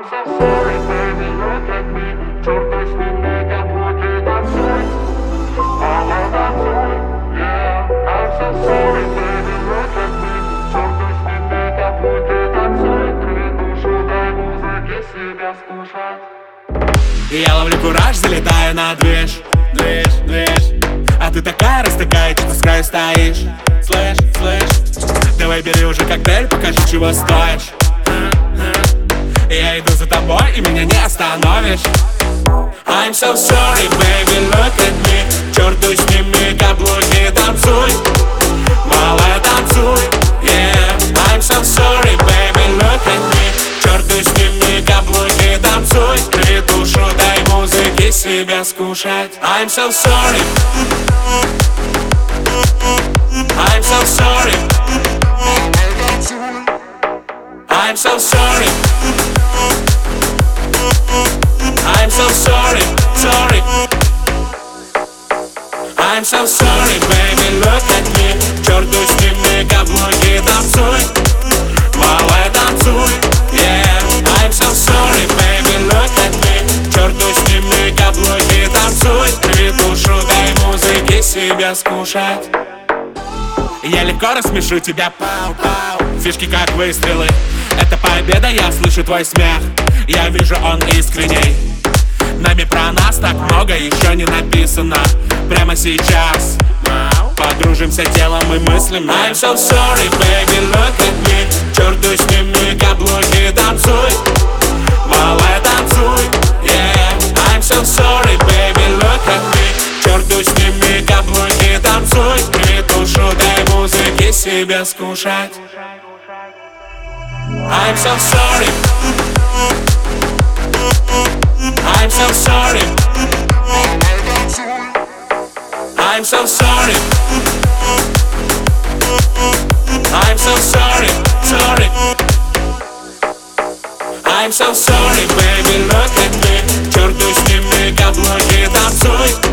so sorry, baby, look at me. Чёрт с ними, каблуки, танцуй. Мама, танцуй, yeah. I'm so sorry, baby, look at me. Чёрт с ними, каблуки, танцуй. Придушу, дай музыке себя скушать. И я ловлю кураж, залетаю на движ. А ты такая растакая, что с краю стоишь. Слышь, давай бери уже коктейль, покажи, чего стоишь. Я иду за тобой, и меня не остановишь. I'm so sorry, baby, look at me. Чёрту сними каблуки, танцуй. Малая, танцуй, yeah. I'm so sorry, baby, look at me. Чёрту сними каблуки, танцуй. Притушу, дай музыке себя скушать. I'm so sorry. I'm so sorry. I'm so sorry. I'm so sorry, sorry. I'm so sorry, baby, look at me. Чёрту сними каблуки, танцуй. Малая, танцуй, yeah. I'm so sorry, baby, look at me. Чёрту сними каблуки, танцуй. Притушу, дай музыке себя скушать. Я легко рассмешу тебя, пау-пау. Фишки как выстрелы. Это победа, я слышу твой смех. Я вижу, он искренний. Нами про нас так много еще не написано. Прямо сейчас подружимся телом и мыслями. I'm so sorry, baby, look at me. Чёрту сними каблуки, танцуй. Малая, танцуй, yeah. I'm so sorry, baby, look at me. Чёрту сними каблуки, танцуй. Притушу, дай музыке себя скушать. I'm so sorry. I'm so sorry. I'm so sorry. I'm so sorry, sorry. I'm so sorry, baby, look at me. Чёрту сними каблуки, танцуй.